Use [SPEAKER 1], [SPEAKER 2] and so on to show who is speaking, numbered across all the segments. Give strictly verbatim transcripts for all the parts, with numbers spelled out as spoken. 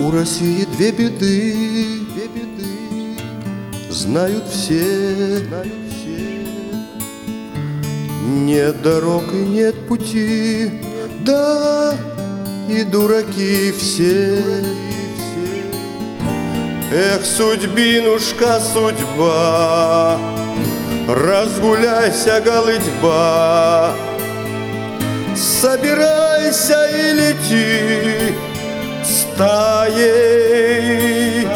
[SPEAKER 1] У России две беды, две беды, знают все, знают все. Нет дорог и нет пути, да и дураки все. Эх, судьбинушка, судьба, разгуляйся, голытьба, собирайся и лети стаей.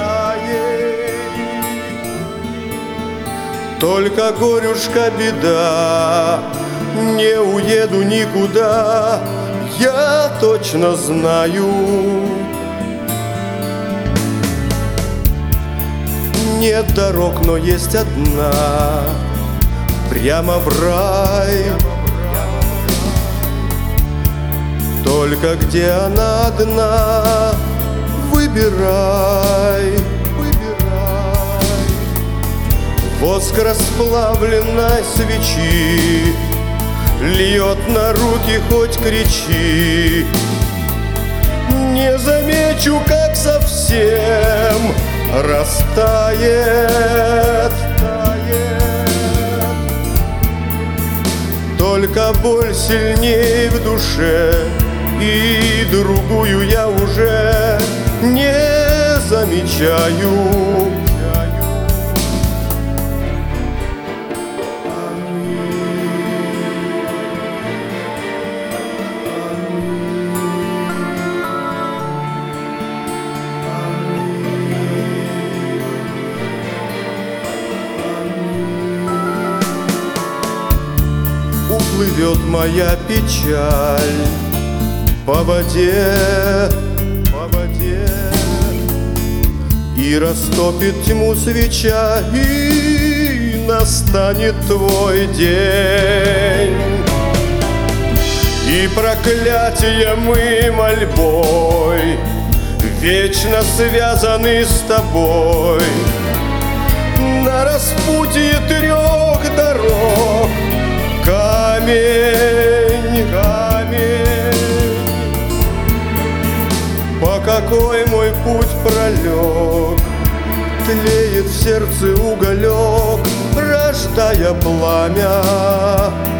[SPEAKER 1] Только горюшка беда, не уеду никуда, я точно знаю. Нет дорог, но есть одна, прямо в рай. Только где она одна, выбирай, выбирай. Воск расплавленной свечи льет на руки, хоть кричи. Не замечу, как совсем растает. Только боль сильней в душе, и другую я уже не замечаю. Уплывет моя печаль по воде, по воде, и растопит тьму свеча, и настанет твой день. И проклятием и мольбой вечно связаны с тобой. На распутье трех дорог камень, камень. По какой мой путь пролег, тлеет в сердце уголек, рождая пламя.